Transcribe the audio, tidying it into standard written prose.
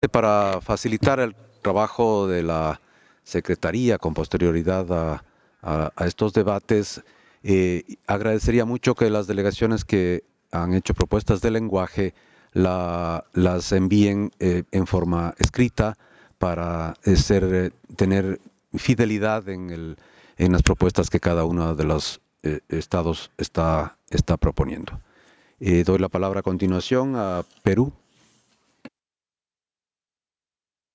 Para facilitar el trabajo de la Secretaría con posterioridad a estos debates, agradecería mucho que las delegaciones que han hecho propuestas de lenguaje las envíen en forma escrita para tener fidelidad en las propuestas que cada uno de los estados está proponiendo. Doy la palabra a continuación a Perú.